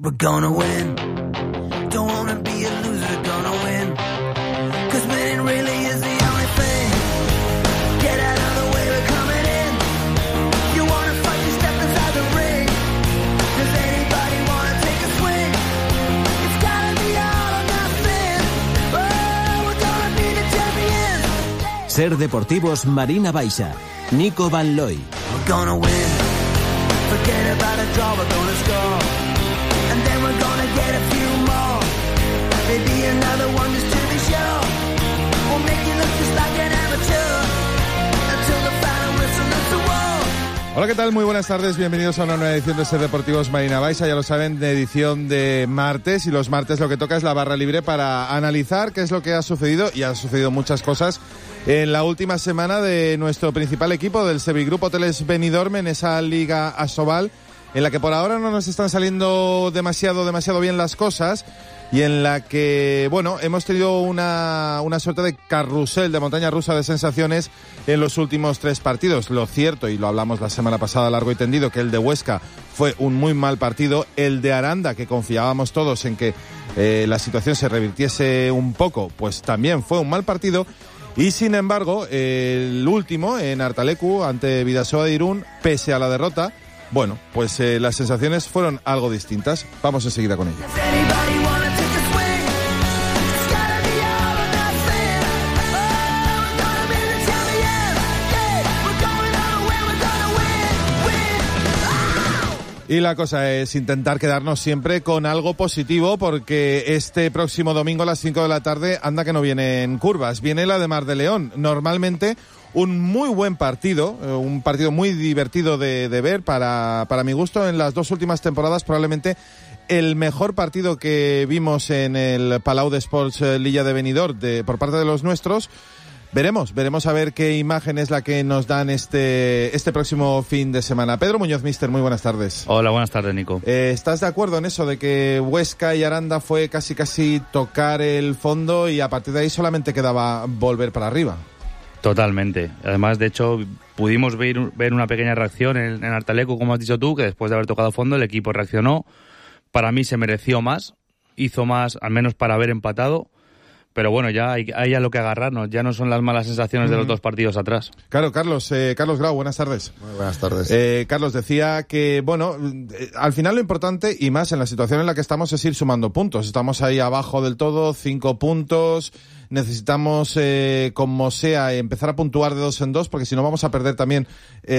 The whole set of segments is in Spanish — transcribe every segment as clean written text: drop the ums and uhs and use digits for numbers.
we're gonna win. Don't wanna be a loser, gonna win. 'Cause winning really is the only thing. Get out of the way, we're coming in. You wanna fight, you step inside the ring. Does anybody wanna take a swing? It's gotta be all or nothing. Oh, we're gonna be the champions. Ser Deportivos Marina Baixa, Nico Van Looy. We're gonna win. Forget about a draw, we're gonna score. And then we're gonna get a few more. Maybe another one just to be sure. We'll make you look just like an amateur. Until the final whistle is the war. Hola, ¿qué tal? Muy buenas tardes, bienvenidos a una nueva edición de Ser Deportivos Marina Baixa. Ya lo saben, de edición de martes, y los martes lo que toca es la barra libre para analizar qué es lo que ha sucedido, y ha sucedido muchas cosas en la última semana de nuestro principal equipo, del Sevillagrup Hoteles Benidorm, en esa Liga Asobal, en la que por ahora no nos están saliendo demasiado bien las cosas, y en la que, bueno, hemos tenido una suerte de carrusel, de montaña rusa de sensaciones en los últimos 3 partidos. Lo cierto, y lo hablamos la semana pasada largo y tendido, que el de Huesca fue un muy mal partido. El de Aranda, que confiábamos todos en que la situación se revirtiese un poco, pues también fue un mal partido. Y sin embargo, el último, en Artalecu, ante Bidasoa de Irún, pese a la derrota, bueno, pues las sensaciones fueron algo distintas. Vamos enseguida con ello. Y la cosa es intentar quedarnos siempre con algo positivo, porque este próximo domingo a las 5 de la tarde, anda que no vienen curvas, viene la de Mar de León. Normalmente un muy buen partido, un partido muy divertido de ver para mi gusto. En las 2 últimas temporadas probablemente el mejor partido que vimos en el Palau de Sports Lilla de Benidorm por parte de los nuestros. Veremos a ver qué imagen es la que nos dan este próximo fin de semana. Pedro Muñoz, mister, muy buenas tardes. Hola, buenas tardes, Nico. ¿Estás de acuerdo en eso de que Huesca y Aranda fue casi tocar el fondo y a partir de ahí solamente quedaba volver para arriba? Totalmente. Además, de hecho, pudimos ver una pequeña reacción en Artalecu, como has dicho tú, que después de haber tocado fondo el equipo reaccionó. Para mí se mereció más, hizo más, al menos para haber empatado. Pero bueno, ya hay a lo que agarrarnos, ya no son las malas sensaciones de los 2 partidos atrás. Claro, Carlos Grau, buenas tardes. Muy buenas tardes. Carlos, decía que, bueno, al final lo importante, y más en la situación en la que estamos, es ir sumando puntos. Estamos ahí abajo del todo, 5 puntos. Necesitamos, como sea, empezar a puntuar de 2 en 2, porque si no vamos a perder también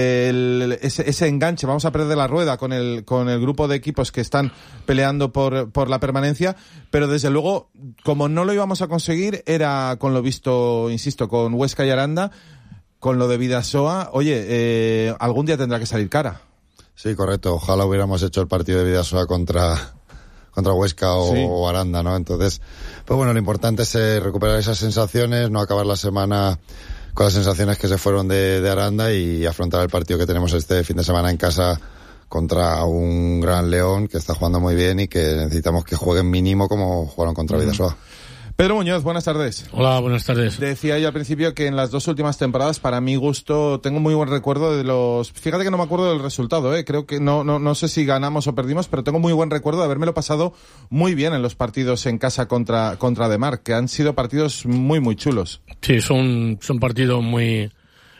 ese enganche, vamos a perder la rueda con el grupo de equipos que están peleando por la permanencia. Pero desde luego, como no lo íbamos a conseguir, era con lo visto, insisto, con Huesca y Aranda, con lo de Bidasoa. Oye, algún día tendrá que salir cara. Sí, correcto. Ojalá hubiéramos hecho el partido de Bidasoa contra Huesca o Aranda, ¿no? Entonces, pues bueno, lo importante es recuperar esas sensaciones, no acabar la semana con las sensaciones que se fueron de Aranda, y afrontar el partido que tenemos este fin de semana en casa contra un gran León que está jugando muy bien y que necesitamos que jueguen mínimo como jugaron contra Bidasoa. Pedro Muñoz, buenas tardes. Hola, buenas tardes. Decía yo al principio que en las 2 últimas temporadas, para mi gusto, tengo muy buen recuerdo de los... Fíjate que no me acuerdo del resultado, creo que no sé si ganamos o perdimos, pero tengo muy buen recuerdo de habérmelo pasado muy bien en los partidos en casa contra Ademar, que han sido partidos muy chulos. Sí, son partidos muy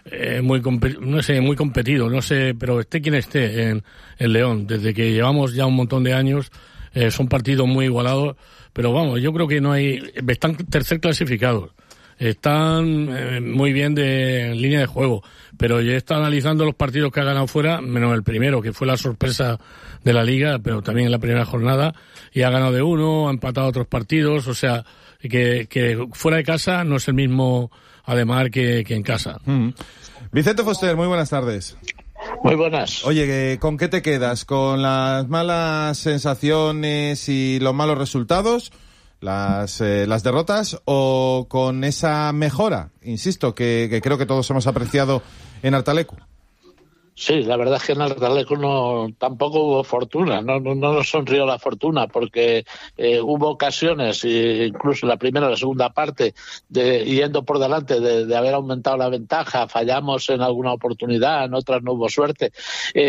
competidos, no sé, pero esté quien esté en León, desde que llevamos ya un montón de años, son partidos muy igualados. Pero vamos, yo creo que están tercer clasificados, están muy bien de línea de juego, pero yo he estado analizando los partidos que ha ganado fuera, menos el primero, que fue la sorpresa de la Liga, pero también en la primera jornada, y ha ganado de 1, ha empatado otros partidos, o sea, que fuera de casa no es el mismo Ademar que en casa. Vicente Foster, muy buenas tardes. Muy buenas. Oye, ¿con qué te quedas? ¿Con las malas sensaciones y los malos resultados, las derrotas, o con esa mejora, insisto, que creo que todos hemos apreciado en Artalecu? Sí, la verdad es que en Artalecu tampoco hubo fortuna, no nos sonrió la fortuna, porque hubo ocasiones, incluso en la primera o la segunda parte, yendo por delante de haber aumentado la ventaja, fallamos en alguna oportunidad, en otras no hubo suerte.